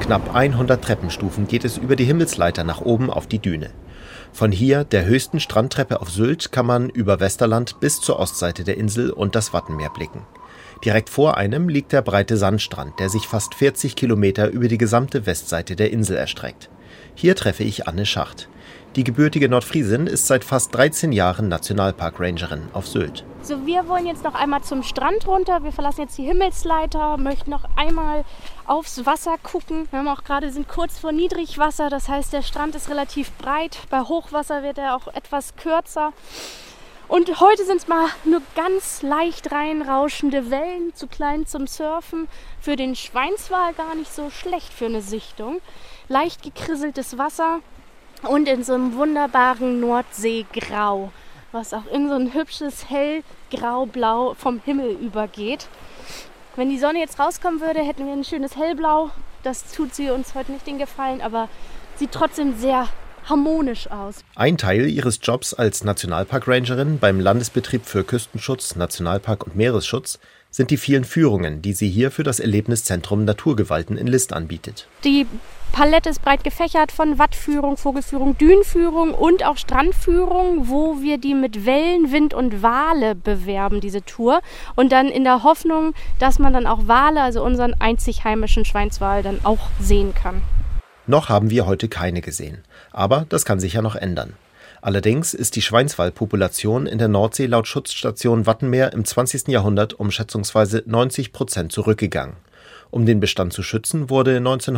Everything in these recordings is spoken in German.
knapp 100 Treppenstufen geht es über die Himmelsleiter nach oben auf die Düne. Von hier, der höchsten Strandtreppe auf Sylt, kann man über Westerland bis zur Ostseite der Insel und das Wattenmeer blicken. Direkt vor einem liegt der breite Sandstrand, der sich fast 40 Kilometer über die gesamte Westseite der Insel erstreckt. Hier treffe ich Anne Schacht. Die gebürtige Nordfriesin ist seit fast 13 Jahren Nationalpark-Rangerin auf Sylt. So, wir wollen jetzt noch einmal zum Strand runter. Wir verlassen jetzt die Himmelsleiter, möchten noch einmal aufs Wasser gucken. Wir haben auch sind kurz vor Niedrigwasser, das heißt, der Strand ist relativ breit. Bei Hochwasser wird er auch etwas kürzer. Und heute sind es mal nur ganz leicht reinrauschende Wellen, zu klein zum Surfen. Für den Schweinswal gar nicht so schlecht für eine Sichtung. Leicht gekrisseltes Wasser. Und in so einem wunderbaren Nordseegrau, was auch in so ein hübsches hellgrau-blau vom Himmel übergeht. Wenn die Sonne jetzt rauskommen würde, hätten wir ein schönes hellblau. Das tut sie uns heute nicht den Gefallen, aber sieht trotzdem sehr harmonisch aus. Ein Teil ihres Jobs als Nationalpark-Rangerin beim Landesbetrieb für Küstenschutz, Nationalpark und Meeresschutz sind die vielen Führungen, die sie hier für das Erlebniszentrum Naturgewalten in List anbietet. Die Palette ist breit gefächert von Wattführung, Vogelführung, Dünenführung und auch Strandführung, wo wir die mit Wellen, Wind und Wale bewerben, diese Tour. Und dann in der Hoffnung, dass man dann auch Wale, also unseren einzig heimischen Schweinswal, dann auch sehen kann. Noch haben wir heute keine gesehen, aber das kann sich ja noch ändern. Allerdings ist die Schweinswalpopulation in der Nordsee laut Schutzstation Wattenmeer im 20. Jahrhundert um schätzungsweise 90% zurückgegangen. Um den Bestand zu schützen, wurde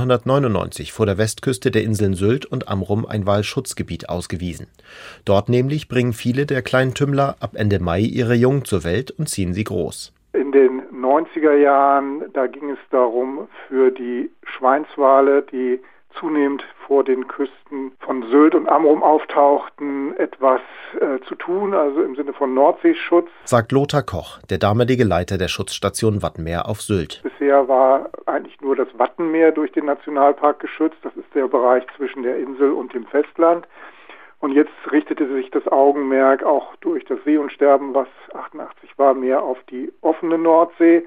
1999 vor der Westküste der Inseln Sylt und Amrum ein Walschutzgebiet ausgewiesen. Dort nämlich bringen viele der kleinen Tümmler ab Ende Mai ihre Jungen zur Welt und ziehen sie groß. In den 90er Jahren, da ging es darum, für die Schweinswale, die zunehmend vor den Küsten von Sylt und Amrum auftauchten, etwas zu tun, also im Sinne von Nordseeschutz. Sagt Lothar Koch, der damalige Leiter der Schutzstation Wattenmeer auf Sylt. Bisher war eigentlich nur das Wattenmeer durch den Nationalpark geschützt. Das ist der Bereich zwischen der Insel und dem Festland. Und jetzt richtete sich das Augenmerk auch durch das Seeunsterben, was 88 war, mehr auf die offene Nordsee.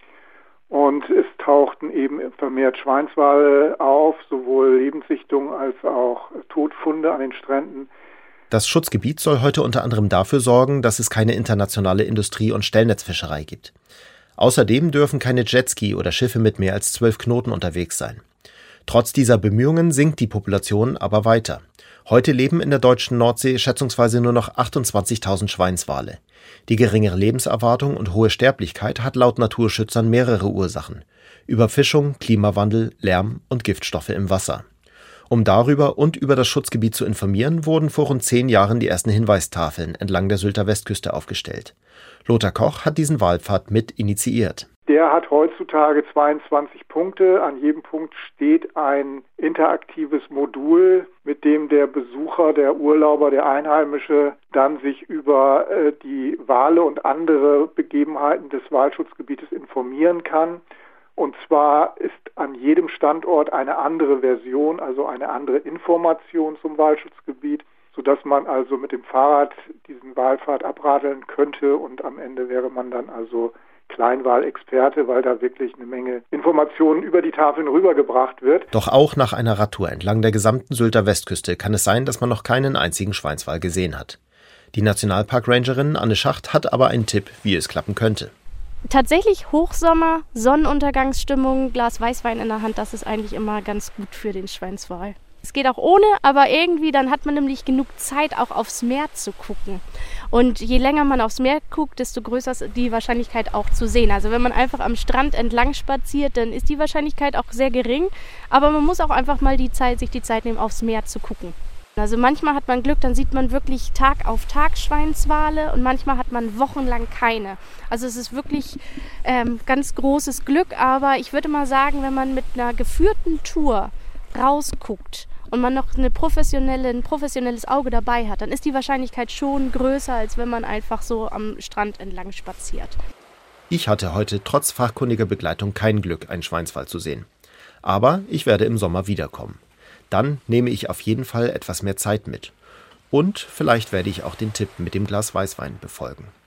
Und es tauchten eben vermehrt Schweinswale auf, sowohl Lebenssichtungen als auch Todfunde an den Stränden. Das Schutzgebiet soll heute unter anderem dafür sorgen, dass es keine internationale Industrie- und Stellnetzfischerei gibt. Außerdem dürfen keine Jetski oder Schiffe mit mehr als 12 Knoten unterwegs sein. Trotz dieser Bemühungen sinkt die Population aber weiter. Heute leben in der deutschen Nordsee schätzungsweise nur noch 28.000 Schweinswale. Die geringere Lebenserwartung und hohe Sterblichkeit hat laut Naturschützern mehrere Ursachen: Überfischung, Klimawandel, Lärm und Giftstoffe im Wasser. Um darüber und über das Schutzgebiet zu informieren, wurden vor rund 10 Jahren die ersten Hinweistafeln entlang der Sylter Westküste aufgestellt. Lothar Koch hat diesen Wahlpfad mit initiiert. Der hat heutzutage 22 Punkte. An jedem Punkt steht ein interaktives Modul, mit dem der Besucher, der Urlauber, der Einheimische dann sich über die Wale und andere Begebenheiten des Walschutzgebietes informieren kann. Und zwar ist an jedem Standort eine andere Version, also eine andere Information zum Walschutzgebiet, sodass man also mit dem Fahrrad diesen Wahlpfad abradeln könnte und am Ende wäre man dann also Kleinwalexperte, weil da wirklich eine Menge Informationen über die Tafeln rübergebracht wird. Doch auch nach einer Radtour entlang der gesamten Sylter Westküste kann es sein, dass man noch keinen einzigen Schweinswal gesehen hat. Die Nationalpark-Rangerin Anne Schacht hat aber einen Tipp, wie es klappen könnte. Tatsächlich Hochsommer, Sonnenuntergangsstimmung, Glas Weißwein in der Hand, das ist eigentlich immer ganz gut für den Schweinswal. Es geht auch ohne, aber irgendwie dann hat man nämlich genug Zeit, auch aufs Meer zu gucken. Und je länger man aufs Meer guckt, desto größer ist die Wahrscheinlichkeit auch zu sehen. Also wenn man einfach am Strand entlang spaziert, dann ist die Wahrscheinlichkeit auch sehr gering. Aber man muss auch einfach mal sich die Zeit nehmen, aufs Meer zu gucken. Also manchmal hat man Glück, dann sieht man wirklich Tag auf Tag Schweinswale und manchmal hat man wochenlang keine. Also es ist wirklich ganz großes Glück. Aber ich würde mal sagen, wenn man mit einer geführten Tour rausguckt und man noch ein professionelles Auge dabei hat, dann ist die Wahrscheinlichkeit schon größer, als wenn man einfach so am Strand entlang spaziert. Ich hatte heute trotz fachkundiger Begleitung kein Glück, einen Schweinswal zu sehen. Aber ich werde im Sommer wiederkommen. Dann nehme ich auf jeden Fall etwas mehr Zeit mit. Und vielleicht werde ich auch den Tipp mit dem Glas Weißwein befolgen.